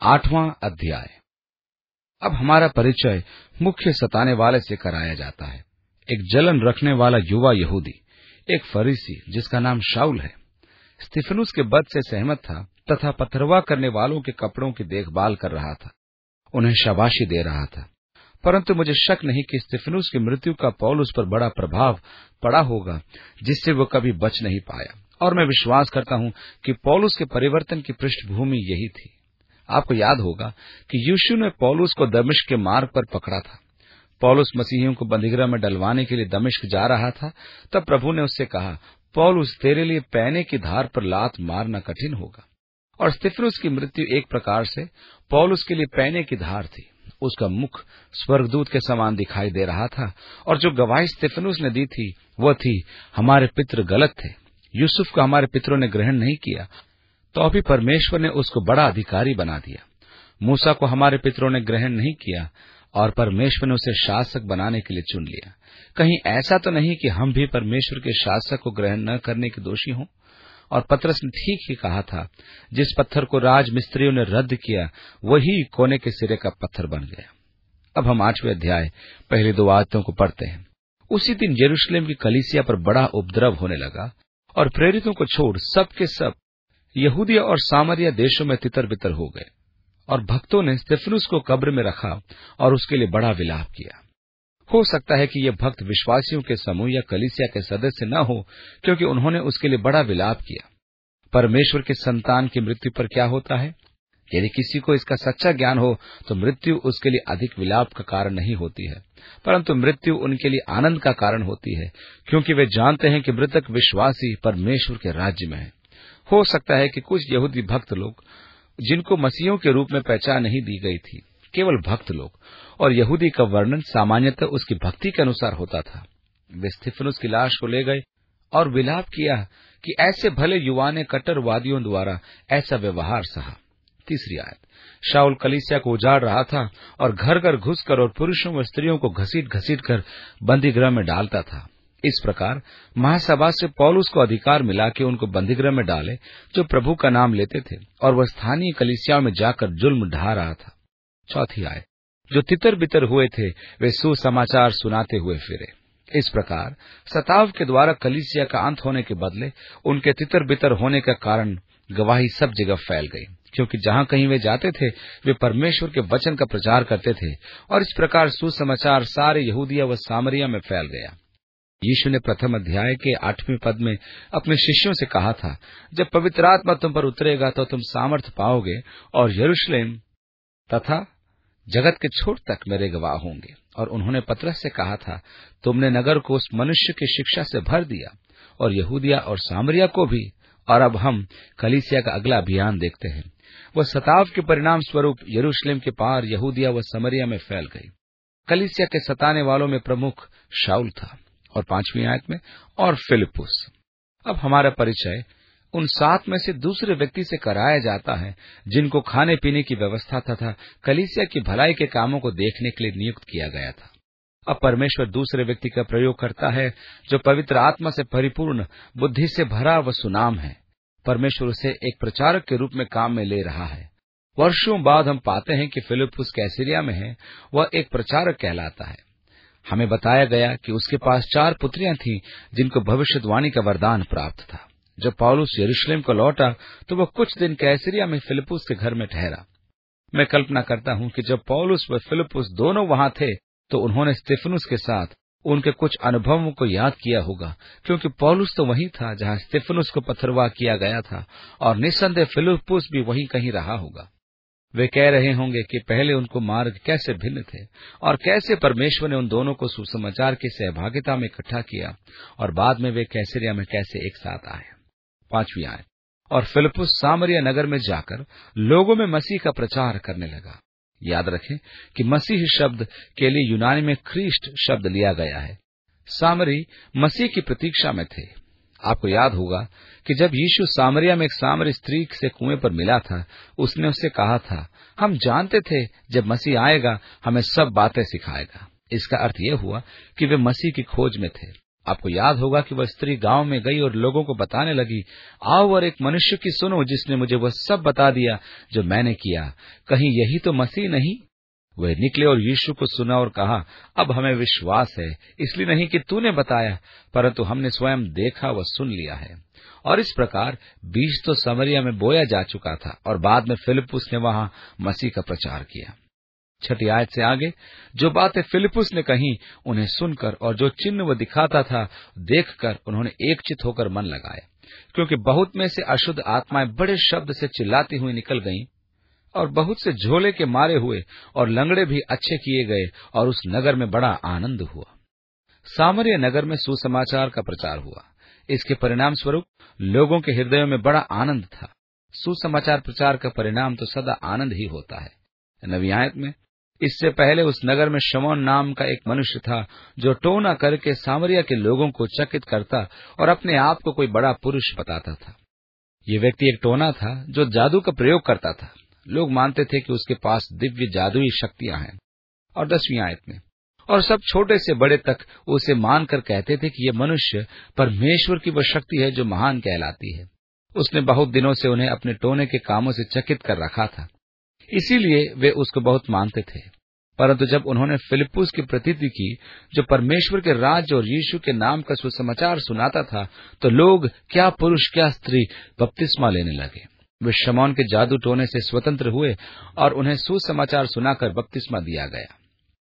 8वां अध्याय। अब हमारा परिचय मुख्य सताने वाले से कराया जाता है। एक जलन रखने वाला युवा यहूदी, एक फरीसी जिसका नाम शाऊल है, स्तिफनुस के वध से सहमत था तथा पथरवाह करने वालों के कपड़ों की देखभाल कर रहा था, उन्हें शाबाशी दे रहा था। परंतु मुझे शक नहीं कि स्तिफनुस की मृत्यु का पौलुस पर बड़ा प्रभाव पड़ा होगा, जिससे वो कभी बच नहीं पाया। और मैं विश्वास करता हूं कि पौलुस के परिवर्तन की पृष्ठभूमि यही थी। आपको याद होगा कि यीशु ने पौलुस को दमिश्क के मार्ग पर पकड़ा था। पौलुस मसीहियों को बंदीगृह में डलवाने के लिए दमिश्क जा रहा था। तब प्रभु ने उससे कहा, पौलुस, तेरे लिए पैने की धार पर लात मारना कठिन होगा। और स्तिफनुस की मृत्यु एक प्रकार से पौलुस के लिए पैने की धार थी। उसका मुख स्वर्गदूत के समान दिखाई दे रहा था, और जो गवाही स्तिफनुस ने दी थी वह थी, हमारे पितृ गलत थे, यूसुफ को हमारे पितरों ने ग्रहण नहीं किया, तो अभी परमेश्वर ने उसको बड़ा अधिकारी बना दिया। मूसा को हमारे पितरों ने ग्रहण नहीं किया, और परमेश्वर ने उसे शासक बनाने के लिए चुन लिया। कहीं ऐसा तो नहीं कि हम भी परमेश्वर के शासक को ग्रहण न करने के दोषी हों? और पतरस ने ठीक ही कहा था, जिस पत्थर को राजमिस्त्रियों ने रद्द किया वही कोने के सिरे का पत्थर बन गया। अब हम 8वें अध्याय पहली 2 आयतों को पढ़ते हैं। उसी दिन यरूशलेम की कलीसिया पर बड़ा उपद्रव होने लगा, और प्रेरितों को छोड़ सब के सब यहूदिया और सामरिया देशों में तितर बितर हो गए। और भक्तों ने स्तिफनुस को कब्र में रखा और उसके लिए बड़ा विलाप किया। हो सकता है कि ये भक्त विश्वासियों के समूह या कलीसिया के सदस्य न हो, क्योंकि उन्होंने उसके लिए बड़ा विलाप किया। परमेश्वर के संतान की मृत्यु पर क्या होता है? यदि किसी को इसका सच्चा ज्ञान हो तो मृत्यु उसके लिए अधिक विलाप का कारण नहीं होती है, परंतु मृत्यु उनके लिए आनंद का कारण होती है, क्योंकि वे जानते हैं कि मृतक विश्वासी परमेश्वर के राज्य में है। हो सकता है कि कुछ यहूदी भक्त लोग, जिनको मसीहों के रूप में पहचान नहीं दी गई थी, केवल भक्त लोग, और यहूदी का वर्णन सामान्यतः उसकी भक्ति के अनुसार होता था, वे स्तिफनुस की लाश को ले गए और विलाप किया कि ऐसे भले युवा ने कट्टरवादियों द्वारा ऐसा व्यवहार सहा। 3री आयत। शाऊल कलीसिया को उजाड़ रहा था और घर घर घुसकर और पुरुषों व स्त्रियों को घसीट घसीट कर बंदीगृह में डालता था। इस प्रकार महासभा से पौलुस को अधिकार मिला कि उनको बंदीगृह में डाले जो प्रभु का नाम लेते थे, और वह स्थानीय कलीसियाओं में जाकर जुल्म ढा रहा था। 4थी आयत। जो तितर बितर हुए थे वे सुसमाचार सुनाते हुए फिरे। इस प्रकार सताव के द्वारा कलीसिया का अंत होने के बदले उनके तितर बितर होने का कारण गवाही सब जगह फैल गई, क्योंकि जहां कहीं वे जाते थे वे परमेश्वर के वचन का प्रचार करते थे, और इस प्रकार सुसमाचार सारे यहूदिया व सामरिया में फैल गया। यीशु ने प्रथम अध्याय के 8वें पद में अपने शिष्यों से कहा था, जब पवित्र आत्मा तुम पर उतरेगा तो तुम सामर्थ पाओगे, और यरूशलेम तथा जगत के छोर तक मेरे गवाह होंगे। और उन्होंने पतरस से कहा था, तुमने नगर को उस मनुष्य की शिक्षा से भर दिया, और यहूदिया और सामरिया को भी। और अब हम कलीसिया का अगला अभियान देखते हैं। वह सताव के परिणाम स्वरूप यरूशलेम के पार यहूदिया व समरिया में फैल गई। कलीसिया के सताने वालों में प्रमुख शाऊल था, और 5वीं आयत में, और फिलिप्पुस। अब हमारा परिचय उन 7 में से दूसरे व्यक्ति से कराया जाता है, जिनको खाने पीने की व्यवस्था तथा कलीसिया की भलाई के कामों को देखने के लिए नियुक्त किया गया था। अब परमेश्वर दूसरे व्यक्ति का प्रयोग करता है जो पवित्र आत्मा से परिपूर्ण, बुद्धि से भरा व सुनाम है। परमेश्वर उसे एक प्रचारक के रूप में काम में ले रहा है। वर्षों बाद हम पाते हैं कि फिलिप्पुस कैसरिया में है, वह एक प्रचारक कहलाता है। हमें बताया गया कि उसके पास 4 पुत्रियां थीं, जिनको भविष्यवाणी का वरदान प्राप्त था। जब पौलुस यरूशलेम को लौटा तो वह कुछ दिन कैसरिया में फिलिप्पुस के घर में ठहरा। मैं कल्पना करता हूं कि जब पौलुस व फिलिप्पुस दोनों वहां थे तो उन्होंने स्तिफनुस के साथ उनके कुछ अनुभवों को याद किया होगा, क्योंकि पौलुस तो वहीं था जहां स्तिफनुस को पथरवाह किया गया था, और निस्संदेह फिलिप्पुस भी वहीं कहीं रहा होगा। वे कह रहे होंगे कि पहले उनको मार्ग कैसे भिन्न थे, और कैसे परमेश्वर ने उन दोनों को सुसमाचार की सहभागिता में इकट्ठा किया, और बाद में वे कैसरिया में कैसे एक साथ आए। 5वीं आयत। और फिलिप्पुस सामरिया नगर में जाकर लोगों में मसीह का प्रचार करने लगा। याद रखें कि मसीह शब्द के लिए यूनानी में ख्रीष्ट शब्द लिया गया है। सामरी मसीह की प्रतीक्षा में थे। आपको याद होगा कि जब यीशु सामरिया में एक सामरी स्त्री से कुएं पर मिला था, उसने उससे कहा था, हम जानते थे जब मसीह आएगा हमें सब बातें सिखाएगा। इसका अर्थ यह हुआ कि वे मसीह की खोज में थे। आपको याद होगा कि वह स्त्री गांव में गई और लोगों को बताने लगी, आओ और एक मनुष्य की सुनो जिसने मुझे वह सब बता दिया जो मैंने किया। कहीं यही तो मसीह नहीं? वे निकले और यीशु को सुना और कहा, अब हमें विश्वास है, इसलिए नहीं कि तूने बताया, परंतु हमने स्वयं देखा व सुन लिया है। और इस प्रकार बीज तो समरिया में बोया जा चुका था और बाद में फिलिप्पुस ने वहां मसीह का प्रचार किया। 6 आयत से आगे जो बातें फिलिप्पुस ने कही, उन्हें सुनकर और जो चिन्ह वो दिखाता था देखकर उन्होंने एकचित होकर मन लगाया, क्योंकि बहुत में से अशुद्ध आत्माएं बड़े शब्द से चिल्लाती हुई निकल गईं और बहुत से झोले के मारे हुए और लंगड़े भी अच्छे किए गए और उस नगर में बड़ा आनंद हुआ। सामरिया नगर में सुसमाचार का प्रचार हुआ। इसके परिणाम स्वरूप लोगों के हृदयों में बड़ा आनंद था। सुसमाचार प्रचार का परिणाम तो सदा आनंद ही होता है। 9 आयत में, इससे पहले उस नगर में शमौन नाम का एक मनुष्य था जो टोना करके सामरिया के लोगों को चकित करता और अपने आप को कोई बड़ा पुरुष बताता था। ये व्यक्ति एक टोना था जो जादू का प्रयोग करता था। लोग मानते थे कि उसके पास दिव्य जादुई शक्तियां हैं। और 10वीं आयत में, और सब छोटे से बड़े तक उसे मानकर कहते थे कि यह मनुष्य परमेश्वर की वह शक्ति है जो महान कहलाती है। उसने बहुत दिनों से उन्हें अपने टोने के कामों से चकित कर रखा था, इसीलिए वे उसको बहुत मानते थे। परंतु जब उन्होंने फिलिप्पुस की प्रतीति की जो परमेश्वर के राज्य और यीशु के नाम का सुसमाचार सुनाता था, तो लोग क्या पुरुष क्या स्त्री बपतिस्मा लेने लगे। वे शमौन के जादू टोने से स्वतंत्र हुए और उन्हें सुसमाचार सुनाकर बपतिस्मा दिया गया।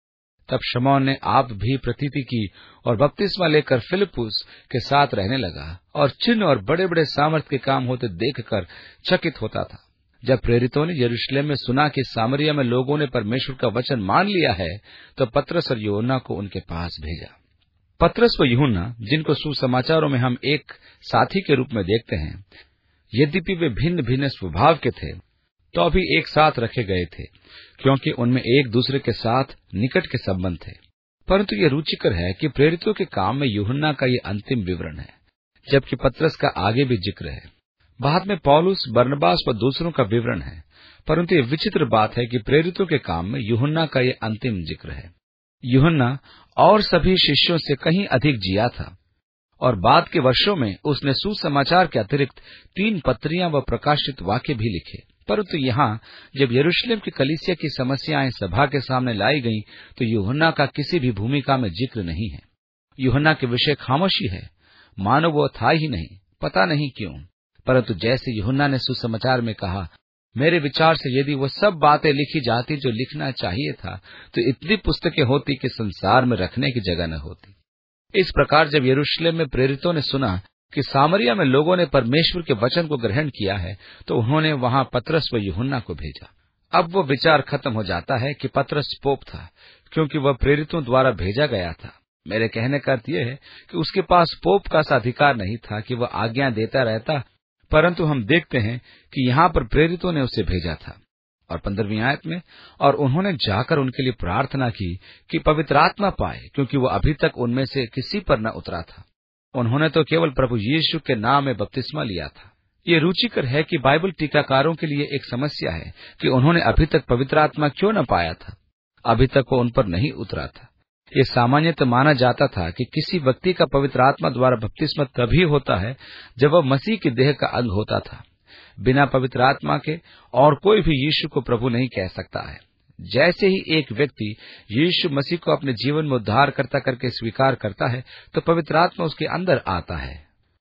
तब शमौन ने आप भी प्रतीति की और बपतिस्मा लेकर फिलिप्पुस के साथ रहने लगा और चिन्ह और बड़े बड़े सामर्थ के काम होते देखकर चकित होता था। जब प्रेरितों ने यरूशलेम में सुना कि सामरिया में लोगों ने परमेश्वर का वचन मान लिया है, तो पतरस और यूहन्ना को उनके पास भेजा। पतरस व यूहन्ना, जिनको सुसमाचारों में हम एक साथी के रूप में देखते हैं, यद्यपि वे भिन्न भिन्न स्वभाव के थे, तो अभी एक साथ रखे गए थे, क्योंकि उनमें एक दूसरे के साथ निकट के संबंध थे। परंतु ये रुचिकर है कि प्रेरितों के काम में यूहन्ना का ये अंतिम विवरण है, जबकि पतरस का आगे भी जिक्र है। बाद में पौलुस, बरनबास व दूसरों का विवरण है। परंतु ये विचित्र बात है कि प्रेरितों के काम में यूहन्ना का ये अंतिम जिक्र है। यूहन्ना और सभी शिष्यों से कहीं अधिक जिया था और बाद के वर्षों में उसने सुसमाचार के अतिरिक्त 3 पत्रियां व प्रकाशित वाक्य भी लिखे। परंतु यहाँ जब यरूशलेम की कलीसिया की समस्याएं सभा के सामने लाई गईं, तो यूहन्ना का किसी भी भूमिका में जिक्र नहीं है। यूहन्ना के विषय खामोशी है, मानो वो था ही नहीं, पता नहीं क्यों। परंतु जैसे यूहन्ना ने सुसमाचार में कहा, मेरे विचार से यदि वो सब बातें लिखी जाती जो लिखना चाहिए था, तो इतनी पुस्तकें होती कि संसार में रखने की जगह न होती। इस प्रकार जब यरूशलेम में प्रेरितों ने सुना कि सामरिया में लोगों ने परमेश्वर के वचन को ग्रहण किया है, तो उन्होंने वहां पतरस व यूहन्ना को भेजा। अब वो विचार खत्म हो जाता है कि पतरस पोप था, क्योंकि वह प्रेरितों द्वारा भेजा गया था। मेरे कहने का अर्थ यह है कि उसके पास पोप का अधिकार नहीं था कि वह आज्ञा देता रहता, परंतु हम देखते हैं कि यहाँ पर प्रेरितों ने उसे भेजा था। और 15वीं आयत में, और उन्होंने जाकर उनके लिए प्रार्थना की कि पवित्र आत्मा पाए, क्योंकि वो अभी तक उनमें से किसी पर न उतरा था। उन्होंने तो केवल प्रभु यीशु के नाम में बपतिस्मा लिया था। ये रुचिकर है कि बाइबल टीकाकारों के लिए एक समस्या है कि उन्होंने अभी तक पवित्र आत्मा क्यों न पाया था, अभी तक वो उन पर नहीं उतरा था। ये सामान्यतः माना जाता था कि किसी व्यक्ति का पवित्र आत्मा द्वारा बपतिस्मा तभी होता है जब वह मसीह के देह का अंग होता था। बिना पवित्र आत्मा के और कोई भी यीशु को प्रभु नहीं कह सकता है। जैसे ही एक व्यक्ति यीशु मसीह को अपने जीवन में उद्धारकर्ता करके स्वीकार करता है, तो पवित्र आत्मा उसके अंदर आता है।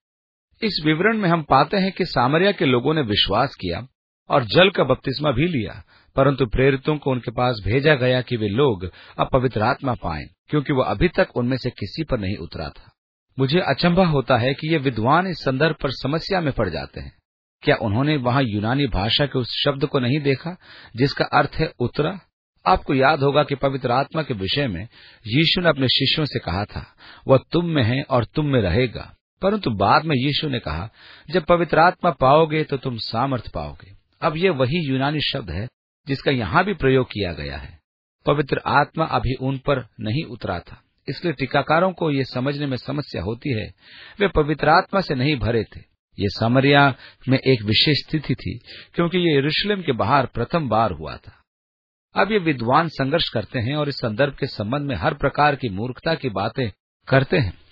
इस विवरण में हम पाते हैं कि सामरिया के लोगों ने विश्वास किया और जल का बपतिस्मा भी लिया, परंतु प्रेरितों को उनके पास भेजा गया कि वे लोग अब पवित्र आत्मा पाएं, क्योंकि वह अभी तक उनमें से किसी पर नहीं उतरा था। मुझे अचंभा होता है कि ये विद्वान इस संदर्भ पर समस्या में पड़ जाते हैं। क्या उन्होंने वहां यूनानी भाषा के उस शब्द को नहीं देखा जिसका अर्थ है उतरा? आपको याद होगा कि पवित्र आत्मा के विषय में यीशु ने अपने शिष्यों से कहा था, वह तुम में है और तुम में रहेगा। परंतु बाद में यीशु ने कहा, जब पवित्र आत्मा पाओगे तो तुम सामर्थ पाओगे। अब यह वही यूनानी शब्द है जिसका यहाँ भी प्रयोग किया गया है। पवित्र आत्मा अभी उन पर नहीं उतरा था, इसलिए टीकाकारों को ये समझने में समस्या होती है। वे पवित्र आत्मा से नहीं भरे थे। ये सामरिया में एक विशेष स्थिति थी, क्योंकि ये यरूशलेम के बाहर प्रथम बार हुआ था। अब ये विद्वान संघर्ष करते हैं और इस संदर्भ के संबंध में हर प्रकार की मूर्खता की बातें करते हैं।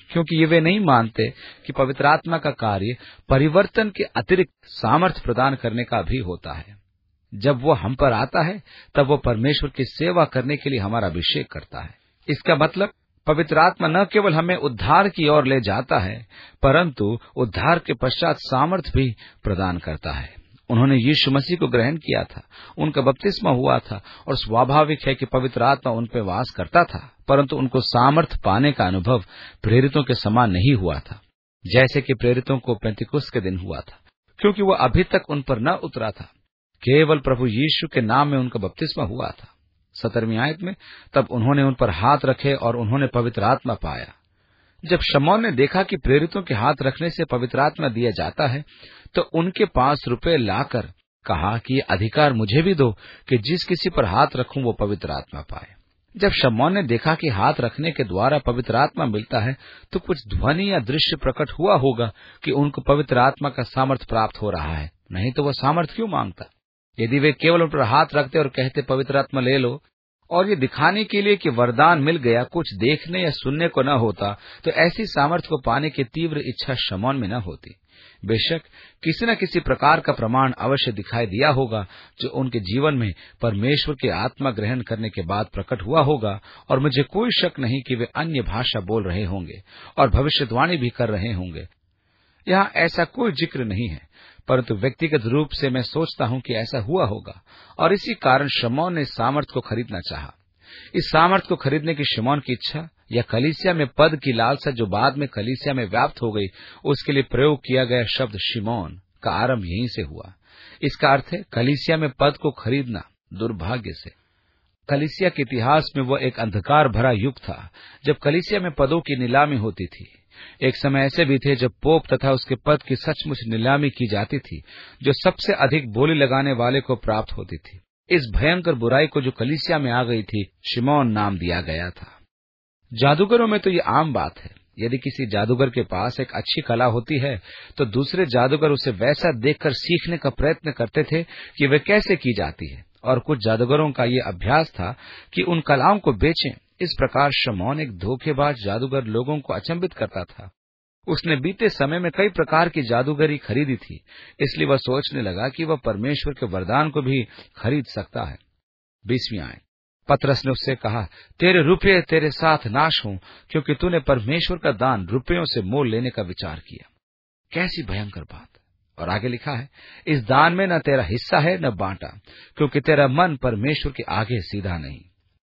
क्योंकि ये वे नहीं मानते कि पवित्र आत्मा का कार्य परिवर्तन के अतिरिक्त सामर्थ्य प्रदान करने का भी होता है। जब वो हम पर आता है तब वो परमेश्वर की सेवा करने के लिए हमारा अभिषेक करता है। इसका मतलब पवित्र आत्मा न केवल हमें उद्धार की ओर ले जाता है, परंतु उद्धार के पश्चात सामर्थ्य भी प्रदान करता है। उन्होंने यीशु मसीह को ग्रहण किया था, उनका बपतिस्मा हुआ था और स्वाभाविक है कि पवित्र आत्मा उन पर वास करता था, परंतु उनको सामर्थ्य पाने का अनुभव प्रेरितों के समान नहीं हुआ था, जैसे कि प्रेरितों को पेंतिकुस्त के दिन हुआ था, क्योंकि वो अभी तक उन पर न उतरा था। केवल प्रभु यीशु के नाम में उनका बपतिस्मा हुआ था। 17वीं आयत में, तब उन्होंने उन पर हाथ रखे और उन्होंने पवित्र आत्मा पाया। जब शमौन ने देखा कि प्रेरितों के हाथ रखने से पवित्र आत्मा दिया जाता है, तो उनके पास रुपए लाकर कहा कि ये अधिकार मुझे भी दो कि जिस किसी पर हाथ रखूं वो पवित्र आत्मा पाए। जब शमौन ने देखा कि हाथ रखने के द्वारा पवित्र आत्मा मिलता है, तो कुछ ध्वनि या दृश्य प्रकट हुआ होगा कि उनको पवित्र आत्मा का सामर्थ्य प्राप्त हो रहा है, नहीं तो वह सामर्थ्य क्यों मांगता। यदि वे केवल उन पर हाथ रखते और कहते पवित्र आत्मा ले लो, और ये दिखाने के लिए कि वरदान मिल गया, कुछ देखने या सुनने को न होता, तो ऐसी सामर्थ्य को पाने की तीव्र इच्छा शमौन में न होती। बेशक किसी न किसी प्रकार का प्रमाण अवश्य दिखाई दिया होगा जो उनके जीवन में परमेश्वर के आत्मा ग्रहण करने के बाद प्रकट हुआ होगा, और मुझे कोई शक नहीं कि वे अन्य भाषा बोल रहे होंगे और भविष्यवाणी भी कर रहे होंगे। यहाँ ऐसा कोई जिक्र नहीं है, परंतु व्यक्तिगत रूप से मैं सोचता हूं कि ऐसा हुआ होगा, और इसी कारण शमौन ने सामर्थ को खरीदना चाहा। इस सामर्थ को खरीदने की शमौन की इच्छा या कलीसिया में पद की लालसा जो बाद में कलीसिया में व्याप्त हो गई, उसके लिए प्रयोग किया गया शब्द शिमोन का आरंभ यहीं से हुआ। इसका अर्थ है कलीसिया में पद को खरीदना दुर्भाग्य से। कलीसिया के इतिहास में वह एक अंधकार भरा युग था जब कलीसिया में पदों की नीलामी होती थी। एक समय ऐसे भी थे जब पोप तथा उसके पद की सचमुच नीलामी की जाती थी, जो सबसे अधिक बोली लगाने वाले को प्राप्त होती थी। इस भयंकर बुराई को जो कलीसिया में आ गई थी, शिमोन नाम दिया गया था। जादूगरों में तो ये आम बात है। यदि किसी जादूगर के पास एक अच्छी कला होती है, तो दूसरे जादूगर उसे वैसा देखकर सीखने का प्रयत्न करते थे कि वे कैसे की जाती है, और कुछ जादूगरों का ये अभ्यास था कि उन कलाओं को बेचें। इस प्रकार शमौन एक धोखेबाज जादूगर लोगों को अचंभित करता था। उसने बीते समय में कई प्रकार की जादूगरी खरीदी थी, इसलिए वह सोचने लगा कि वह परमेश्वर के वरदान को भी खरीद सकता है। 20वीं आयत, पतरस ने उससे कहा, तेरे रुपये तेरे साथ नाश हों, क्योंकि तूने परमेश्वर का दान रुपयों से मोल लेने का विचार किया। कैसी भयंकर बात। और आगे लिखा है, इस दान में न तेरा हिस्सा है न बांटा, क्योंकि तेरा मन परमेश्वर के आगे सीधा नहीं।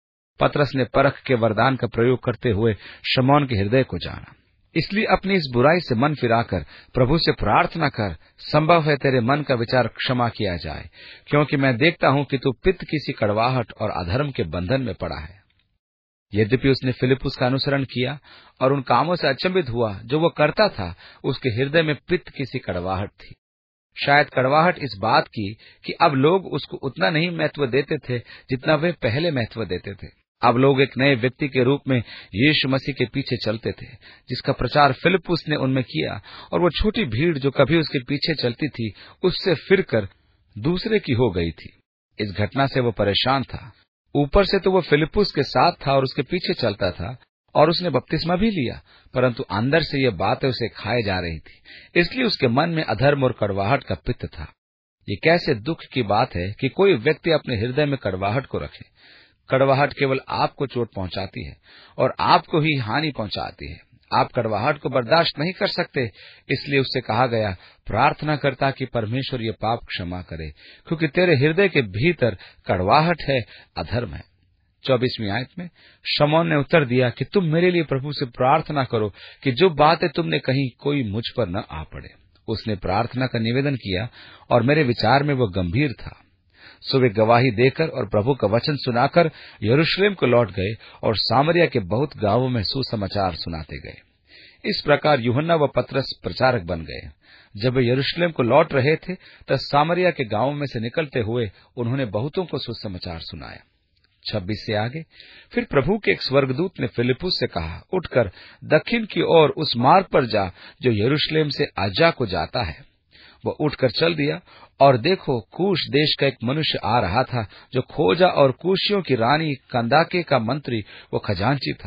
पतरस ने परख के वरदान का प्रयोग करते हुए शमौन के हृदय को जाना, इसलिए अपनी इस बुराई से मन फिराकर प्रभु से प्रार्थना कर, संभव है तेरे मन का विचार क्षमा किया जाए, क्योंकि मैं देखता हूं कि तू पित्त किसी कड़वाहट और अधर्म के बंधन में पड़ा है। यद्यपि उसने फिलिपुस का अनुसरण किया और उन कामों से अचंभित हुआ जो वो करता था, उसके हृदय में पित्त किसी कड़वाहट थी। शायद कड़वाहट इस बात की कि अब लोग उसको उतना नहीं महत्व देते थे जितना वे पहले महत्व देते थे। अब लोग एक नए व्यक्ति के रूप में यीशु मसीह के पीछे चलते थे, जिसका प्रचार फिलिपुस ने उनमें किया, और वो छोटी भीड़ जो कभी उसके पीछे चलती थी, उससे फिरकर दूसरे की हो गई थी। इस घटना से वो परेशान था। ऊपर से तो वो फिलिपुस के साथ था और उसके पीछे चलता था, और उसने बपतिस्मा भी लिया, परंतु अंदर से ये बातें उसे खाए जा रही थी, इसलिए उसके मन में अधर्म और कड़वाहट का पित्त था। ये कैसे दुख की बात है कि कोई व्यक्ति अपने हृदय में कड़वाहट को रखे। कड़वाहट केवल आपको चोट पहुंचाती है और आपको ही हानि पहुंचाती है। आप कड़वाहट को बर्दाश्त नहीं कर सकते, इसलिए उससे कहा गया, प्रार्थना करता कि परमेश्वर ये पाप क्षमा करे, क्योंकि तेरे हृदय के भीतर कड़वाहट है, अधर्म है। 24वीं आयत में शमौन ने उत्तर दिया कि तुम मेरे लिए प्रभु से प्रार्थना करो कि जो बातें तुमने कही कोई मुझ पर न आ पड़े। उसने प्रार्थना का निवेदन किया और मेरे विचार में वह गंभीर था। सो वे गवाही देकर और प्रभु का वचन सुनाकर यरूशलेम को लौट गए और सामरिया के बहुत गांवों में सुसमाचार सुनाते गए। इस प्रकार यूहन्ना व पतरस प्रचारक बन गए। जब वे यरूशलेम को लौट रहे थे, तब सामरिया के गांवों में से निकलते हुए उन्होंने बहुतों को सुसमाचार सुनाया। 26 से आगे, फिर प्रभु के एक स्वर्गदूत ने फिलिपुस से कहा, उठकर दक्षिण की ओर उस मार्ग पर जा जो यरूशलेम से आजा को जाता है। वह उठकर चल दिया, और देखो, कूश देश का एक मनुष्य आ रहा था जो खोजा और कूशियों की रानी कंदाके का मंत्री वो खजांची था,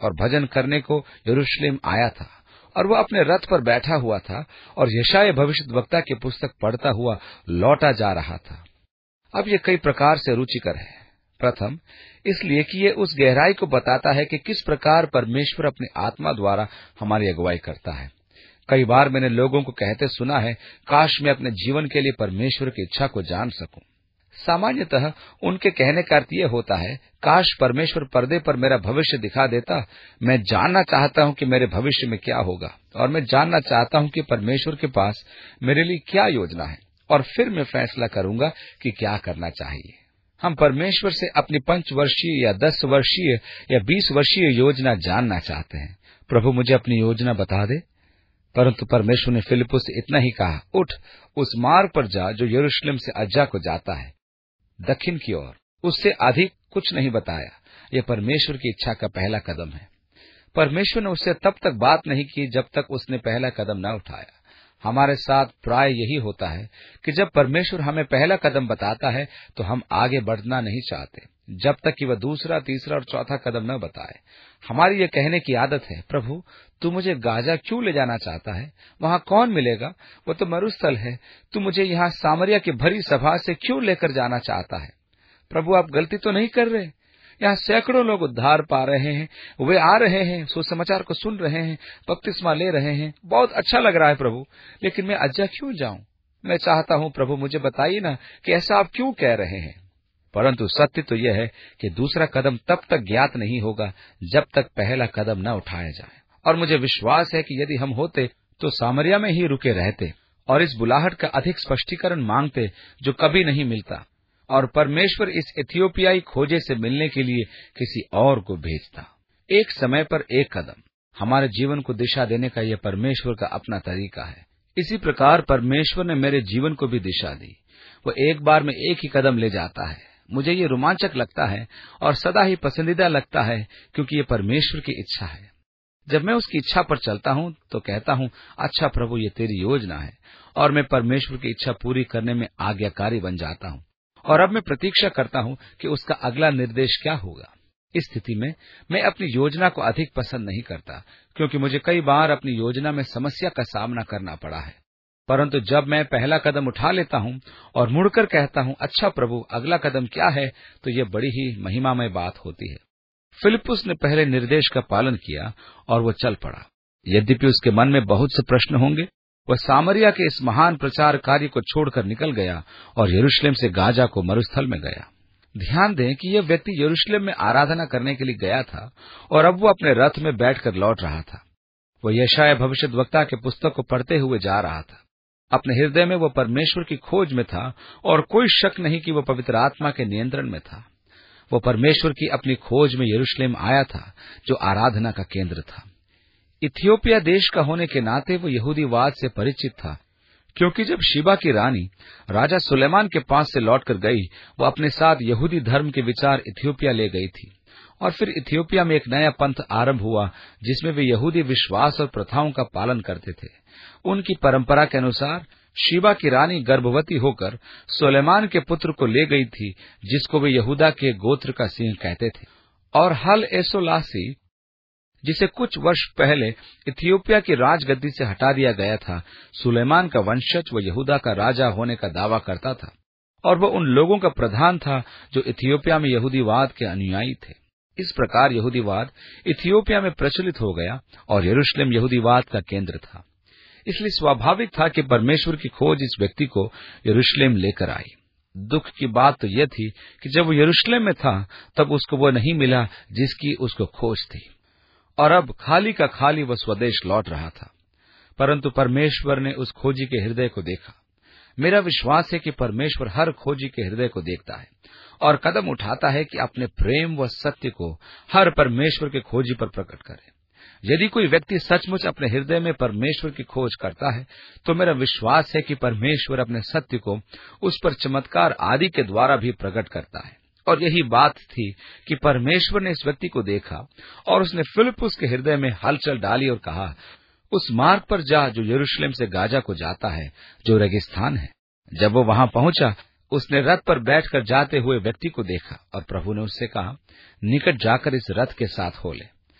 और भजन करने को यरूशलेम आया था, और वह अपने रथ पर बैठा हुआ था और यशायाह भविष्यद्वक्ता की पुस्तक पढ़ता हुआ लौटा जा रहा था। अब ये कई प्रकार से रुचिकर है। प्रथम, इसलिए कि ये उस गहराई को बताता है कि किस प्रकार परमेश्वर अपनी आत्मा द्वारा हमारी अगुवाई करता है। कई बार मैंने लोगों को कहते सुना है, काश मैं अपने जीवन के लिए परमेश्वर की इच्छा को जान सकूं। सामान्यतः उनके कहने का अर्थ यह होता है, काश परमेश्वर पर्दे पर मेरा भविष्य दिखा देता। मैं जानना चाहता हूं कि मेरे भविष्य में क्या होगा, और मैं जानना चाहता हूं कि परमेश्वर के पास मेरे लिए क्या योजना है, और फिर मैं फैसला करूंगा कि क्या करना चाहिए। हम परमेश्वर से अपनी 5 वर्षीय या 10 वर्षीय या 20 वर्षीय योजना जानना चाहते हैं। प्रभु, मुझे अपनी योजना बता दे। परंतु परमेश्वर ने फिलिप्पुस से इतना ही कहा, उठ, उस मार्ग पर जा जो यरूशलेम से अज्जा को जाता है, दक्षिण की ओर। उससे अधिक कुछ नहीं बताया। यह परमेश्वर की इच्छा का पहला कदम है। परमेश्वर ने उससे तब तक बात नहीं की जब तक उसने पहला कदम न उठाया। हमारे साथ प्राय यही होता है कि जब परमेश्वर हमें पहला कदम बताता है तो हम आगे बढ़ना नहीं चाहते जब तक कि वह दूसरा, तीसरा और चौथा कदम न बताए। हमारी ये कहने की आदत है, प्रभु तू मुझे गाजा क्यों ले जाना चाहता है? वहां कौन मिलेगा? वो तो मरुस्थल है। तू मुझे यहाँ सामरिया की भरी सभा से क्यों लेकर जाना चाहता है? प्रभु, आप गलती तो नहीं कर रहे? यहाँ सैकड़ों लोग उद्धार पा रहे हैं, वे आ रहे हैं, सुसमाचार को सुन रहे हैं, बपतिस्मा ले रहे हैं, बहुत अच्छा लग रहा है प्रभु, लेकिन मैं अज्जा क्यों जाऊं? मैं चाहता हूं प्रभु, मुझे बताइए ना कि ऐसा आप क्यों कह रहे हैं? परंतु सत्य तो यह है कि दूसरा कदम तब तक ज्ञात नहीं होगा जब तक पहला कदम न उठाया जाए। और मुझे विश्वास है कि यदि हम होते तो सामरिया में ही रुके रहते और इस बुलाहट का अधिक स्पष्टीकरण मांगते जो कभी नहीं मिलता, और परमेश्वर इस इथियोपियाई खोजे से मिलने के लिए किसी और को भेजता। एक समय पर एक कदम हमारे जीवन को दिशा देने का यह परमेश्वर का अपना तरीका है। इसी प्रकार परमेश्वर ने मेरे जीवन को भी दिशा दी। वो एक बार में एक ही कदम ले जाता है। मुझे ये रोमांचक लगता है और सदा ही पसंदीदा लगता है, क्योंकि ये परमेश्वर की इच्छा है। जब मैं उसकी इच्छा पर चलता हूं तो कहता हूं, अच्छा प्रभु, ये तेरी योजना है, और मैं परमेश्वर की इच्छा पूरी करने में आज्ञाकारी बन जाता हूं। और अब मैं प्रतीक्षा करता हूं कि उसका अगला निर्देश क्या होगा। इस स्थिति में मैं अपनी योजना को अधिक पसंद नहीं करता, क्योंकि मुझे कई बार अपनी योजना में समस्या का सामना करना पड़ा है। परंतु जब मैं पहला कदम उठा लेता हूं और मुड़कर कहता हूं, अच्छा प्रभु, अगला कदम क्या है, तो यह बड़ी ही महिमामय बात होती है। फिलिप्पुस ने पहले निर्देश का पालन किया और वो चल पड़ा। यद्यपि उसके मन में बहुत से प्रश्न होंगे, वह सामरिया के इस महान प्रचार कार्य को छोड़कर निकल गया और यरूशलेम से गाजा को मरुस्थल में गया। ध्यान दें कि यह व्यक्ति यरूशलेम में आराधना करने के लिए गया था और अब वो अपने रथ में बैठकर लौट रहा था। वह यशायाह भविष्यद्वक्ता के पुस्तक को पढ़ते हुए जा रहा था। अपने हृदय में वह परमेश्वर की खोज में था और कोई शक नहीं कि वह पवित्र आत्मा के नियंत्रण में था। वो परमेश्वर की अपनी खोज में यरूशलेम आया था, जो आराधना का केंद्र था। इथियोपिया देश का होने के नाते वो यहूदीवाद से परिचित था, क्योंकि जब शीबा की रानी राजा सुलेमान के पास से लौटकर गई, वो अपने साथ यहूदी धर्म के विचार इथियोपिया ले गई थी। और फिर इथियोपिया में एक नया पंथ आरंभ हुआ, जिसमें वे यहूदी विश्वास और प्रथाओं का पालन करते थे। उनकी परंपरा के अनुसार शीबा की रानी गर्भवती होकर सुलेमान के पुत्र को ले गई थी, जिसको वे यहूदा के गोत्र का सिंह कहते थे। और हल एसोलासी, जिसे कुछ वर्ष पहले इथियोपिया की राजगद्दी से हटा दिया गया था, सुलेमान का वंशज व यहूदा का राजा होने का दावा करता था, और वह उन लोगों का प्रधान था जो इथियोपिया में यहूदीवाद के अनुयायी थे। इस प्रकार यहूदीवाद इथियोपिया में प्रचलित हो गया और यरूशलेम यहूदीवाद का केंद्र था। इसलिए स्वाभाविक था कि परमेश्वर की खोज इस व्यक्ति को यरूशलेम लेकर आई। दुख की बात तो यह थी कि जब वो यरूशलेम में था तब उसको वो नहीं मिला जिसकी उसको खोज थी, और अब खाली का खाली वह स्वदेश लौट रहा था। परंतु परमेश्वर ने उस खोजी के हृदय को देखा। मेरा विश्वास है कि परमेश्वर हर खोजी के हृदय को देखता है और कदम उठाता है कि अपने प्रेम व सत्य को हर परमेश्वर के खोजी पर प्रकट करे। यदि कोई व्यक्ति सचमुच अपने हृदय में परमेश्वर की खोज करता है, तो मेरा विश्वास है कि परमेश्वर अपने सत्य को उस पर चमत्कार आदि के द्वारा भी प्रकट करता है। और यही बात थी कि परमेश्वर ने इस व्यक्ति को देखा और उसने फिलिप्पुस के हृदय में हलचल डाली और कहा, उस मार्ग पर जा जो यरूशलेम से गाजा को जाता है, जो रेगिस्तान है। जब वो वहां पहुंचा, उसने रथ पर बैठकर जाते हुए व्यक्ति को देखा और प्रभु ने उससे कहा, निकट जाकर इस रथ के साथ हो ले।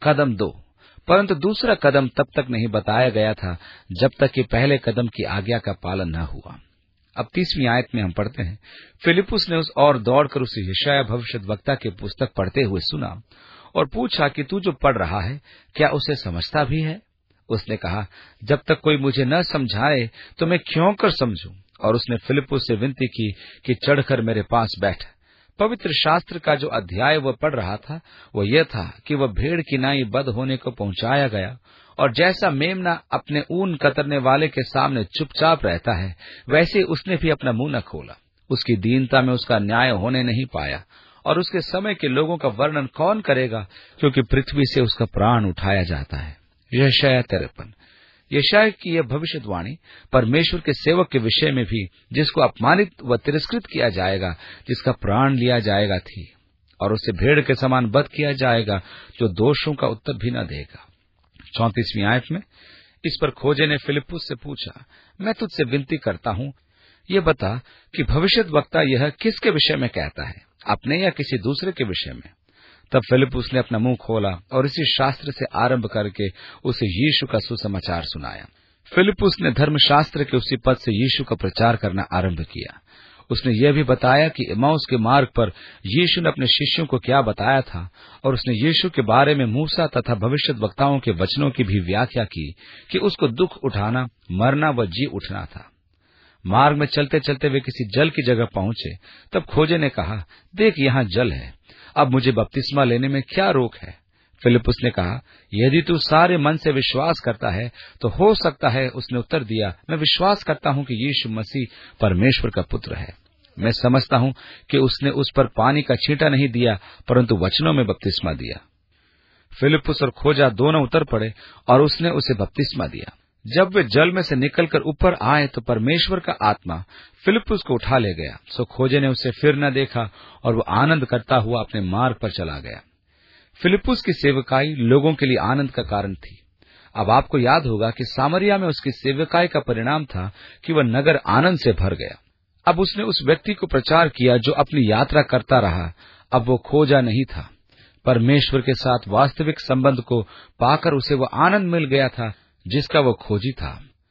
कदम दो, परंतु दूसरा कदम तब तक नहीं बताया गया था जब तक कि पहले कदम की आज्ञा का पालन न हुआ। अब 30वीं आयत में हम पढ़ते हैं, फिलिप्पुस ने और दौड़कर उसे यशायाह भविष्यद्वक्ता की पुस्तक पढ़ते हुए सुना और पूछा कि तू जो पढ़ रहा है क्या उसे समझता भी है? उसने कहा, जब तक कोई मुझे न समझाए तो मैं क्यों कर समझूं? और उसने फिलिप्पुस से विनती की कि चढ़कर मेरे पास बैठ। पवित्र शास्त्र का जो अध्याय वह पढ़ रहा था वह यह था कि वह भेड़ की नाई बद होने को पहुंचाया गया, और जैसा मेमना अपने ऊन कतरने वाले के सामने चुपचाप रहता है, वैसे उसने भी अपना मुंह न खोला। उसकी दीनता में उसका न्याय होने नहीं पाया, और उसके समय के लोगों का वर्णन कौन करेगा, क्योंकि पृथ्वी से उसका प्राण उठाया जाता है। यशायाह 53। यशायाह की यह भविष्यवाणी परमेश्वर के सेवक के विषय में भी, जिसको अपमानित व तिरस्कृत किया जाएगा, जिसका प्राण लिया जाएगा थी, और उसे भेड़ के समान वध किया जाएगा, जो दोषों का उत्तर भी न देगा। 34वीं आयत में इस पर खोजे ने फिलिप्पुस से पूछा, मैं तुझसे विनती करता हूँ, ये बता कि भविष्यद्वक्ता यह किसके विषय में कहता है, अपने या किसी दूसरे के विषय में? तब फिलिप्पुस ने अपना मुंह खोला और इसी शास्त्र से आरंभ करके उसे यीशु का सुसमाचार सुनाया। फिलिप्पुस ने धर्मशास्त्र के उसी पद से यीशु का प्रचार करना आरंभ किया। उसने यह भी बताया कि इम्माउस के मार्ग पर यीशु ने अपने शिष्यों को क्या बताया था, और उसने यीशु के बारे में मूसा तथा भविष्यद्वक्ताओं के वचनों की भी व्याख्या की कि उसको दुख उठाना, मरना व जी उठना था। मार्ग में चलते चलते वे किसी जल की जगह पहुंचे। तब खोजे ने कहा, देख यहाँ जल है, अब मुझे बपतिस्मा लेने में क्या रोक है? फिलिप्पुस ने कहा, यदि तू सारे मन से विश्वास करता है तो हो सकता है। उसने उत्तर दिया, मैं विश्वास करता हूँ कि यीशु मसीह परमेश्वर का पुत्र है। मैं समझता हूँ कि उसने उस पर पानी का छींटा नहीं दिया, परंतु वचनों में बपतिस्मा दिया। फिलिप्पुस और खोजा दोनों उतर पड़े और उसने उसे बपतिस्मा दिया। जब वे जल में से निकलकर ऊपर आए तो परमेश्वर का आत्मा फिलिप्पुस को उठा ले गया। सो खोजे ने उसे फिर न देखा और वो आनंद करता हुआ अपने मार्ग पर चला गया। फिलिप्पुस की सेवकाई लोगों के लिए आनंद का कारण थी। अब आपको याद होगा कि सामरिया में उसकी सेवकाई का परिणाम था कि वह नगर आनंद से भर गया। अब उसने उस व्यक्ति को प्रचार किया जो अपनी यात्रा करता रहा। अब वो खोजा नहीं था। परमेश्वर के साथ वास्तविक संबंध को पाकर उसे वो आनंद मिल गया था जिसका वो खोजी था।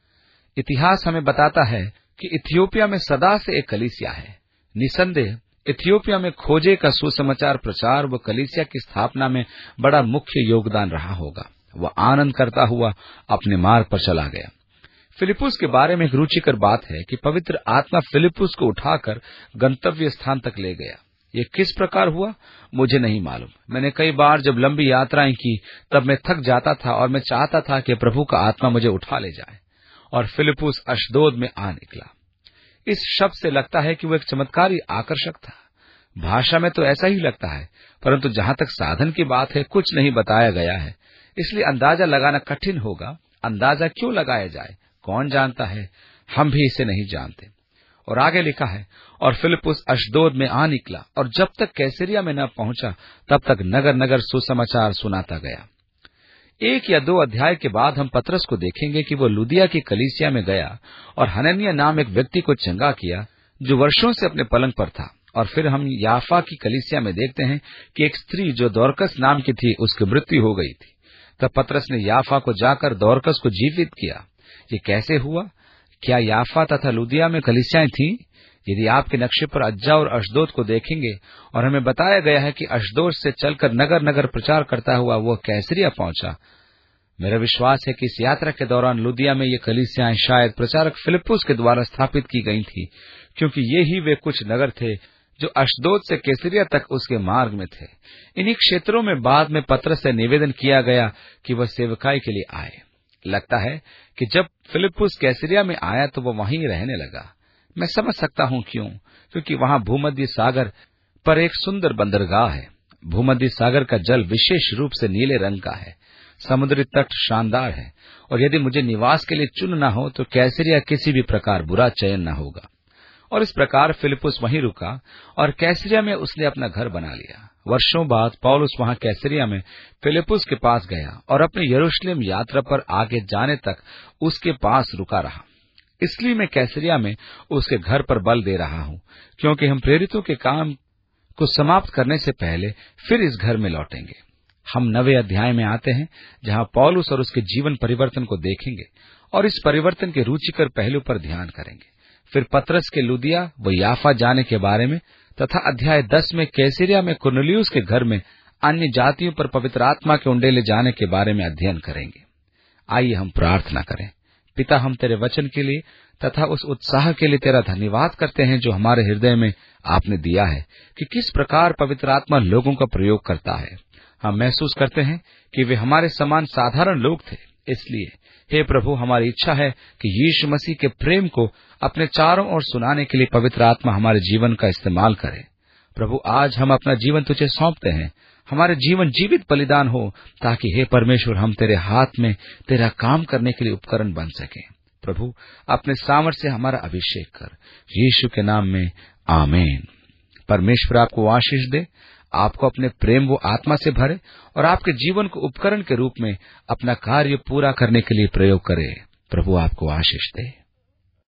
इतिहास हमें बताता है कि इथियोपिया में सदा से एक कलीसिया है। निसंदेह इथियोपिया में खोजे का सुसमाचार प्रचार व कलीसिया की स्थापना में बड़ा मुख्य योगदान रहा होगा। वह आनंद करता हुआ अपने मार्ग पर चला गया। फिलिप्पुस के बारे में एक रुचिकर बात है कि पवित्र आत्मा फिलिप्पुस को उठाकर गंतव्य स्थान तक ले गया। ये किस प्रकार हुआ मुझे नहीं मालूम। मैंने कई बार जब लंबी यात्राएं की तब मैं थक जाता था और मैं चाहता था कि प्रभु का आत्मा मुझे उठा ले जाए, और फिलिप्पुस अशदोद में आ निकला। इस शब्द से लगता है कि वो एक चमत्कारी आकर्षक था। भाषा में तो ऐसा ही लगता है, परंतु जहां तक साधन की बात है कुछ नहीं बताया गया है, इसलिए अंदाजा लगाना कठिन होगा। अंदाजा क्यों लगाया जाए, कौन जानता है, हम भी इसे नहीं जानते। और आगे लिखा है, और फिलिप्पुस अशदोद में आ निकला और जब तक कैसरिया में न पहुंचा तब तक नगर नगर सुसमाचार सुनाता गया। 1 या 2 अध्याय के बाद हम पतरस को देखेंगे कि वो लुदिया की कलीसिया में गया और हनन्याह नाम एक व्यक्ति को चंगा किया जो वर्षों से अपने पलंग पर था। और फिर हम याफा की कलीसिया में देखते हैं कि एक स्त्री जो दौरकस नाम की थी, उसकी मृत्यु हो गई थी। तब पतरस ने याफा को जाकर दौरकस को जीवित किया। ये कैसे हुआ? क्या याफा तथा लुदिया में कलीसियाएं थीं? यदि आपके नक्शे पर अज्जा और अशदोद को देखेंगे, और हमें बताया गया है कि अशदोद से चलकर नगर नगर प्रचार करता हुआ वह कैसरिया पहुंचा। मेरा विश्वास है कि इस यात्रा के दौरान लुदिया में ये कलीसियाएं शायद प्रचारक फिलिप्पुस के द्वारा स्थापित की गई थी, क्योंकि ये ही वे कुछ नगर थे जो अशदोद से कैसरिया तक उसके मार्ग में थे। इन्हीं क्षेत्रों में बाद में पतरस से निवेदन किया गया कि वह सेवकाई के लिए आए। लगता है कि जब फिलिप्पुस कैसरिया में आया तो वह वहीं रहने लगा। मैं समझ सकता हूं क्यों, क्योंकि वहां भूमध्य सागर पर एक सुंदर बंदरगाह है। भूमध्य सागर का जल विशेष रूप से नीले रंग का है। समुद्री तट शानदार है, और यदि मुझे निवास के लिए चुनना हो तो कैसरिया किसी भी प्रकार बुरा चयन न होगा। और इस प्रकार फिलिप्पुस वहीं रुका और कैसरिया में उसने अपना घर बना लिया। वर्षों बाद पौलुस वहां कैसरिया में फिलिप्पुस के पास गया और अपने यरूशलेम यात्रा पर आगे जाने तक उसके पास रुका रहा। इसलिए मैं कैसरिया में उसके घर पर बल दे रहा हूं, क्योंकि हम प्रेरितों के काम को समाप्त करने से पहले फिर इस घर में लौटेंगे। हम 9वें अध्याय में आते हैं, जहां पौलुस और उसके जीवन परिवर्तन को देखेंगे और इस परिवर्तन के रुचिकर पहलू पर ध्यान करेंगे। फिर पतरस के लुदिया व याफा जाने के बारे में तथा अध्याय 10 में कैसरिया में कुरनेलियुस के घर में अन्य जातियों पर पवित्र आत्मा के उंडेले जाने के बारे में अध्ययन करेंगे। आइए हम प्रार्थना करें। पिता, हम तेरे वचन के लिए तथा उस उत्साह के लिए तेरा धन्यवाद करते हैं जो हमारे हृदय में आपने दिया है कि किस प्रकार पवित्र आत्मा लोगों का प्रयोग करता है। हम महसूस करते हैं कि वे हमारे समान साधारण लोग थे। इसलिए हे प्रभु, हमारी इच्छा है कि यीशु मसीह के प्रेम को अपने चारों ओर सुनाने के लिए पवित्र आत्मा हमारे जीवन का इस्तेमाल करे। प्रभु, आज हम अपना जीवन तुझे सौंपते हैं। हमारे जीवन जीवित बलिदान हो, ताकि हे परमेश्वर, हम तेरे हाथ में तेरा काम करने के लिए उपकरण बन सकें। प्रभु, अपने सामर्थ्य से हमारा अभिषेक कर, यीशु के नाम में आमीन। परमेश्वर आपको आशीष दे, आपको अपने प्रेम व आत्मा से भरे और आपके जीवन को उपकरण के रूप में अपना कार्य पूरा करने के लिए प्रयोग करे। प्रभु आपको आशीष दे।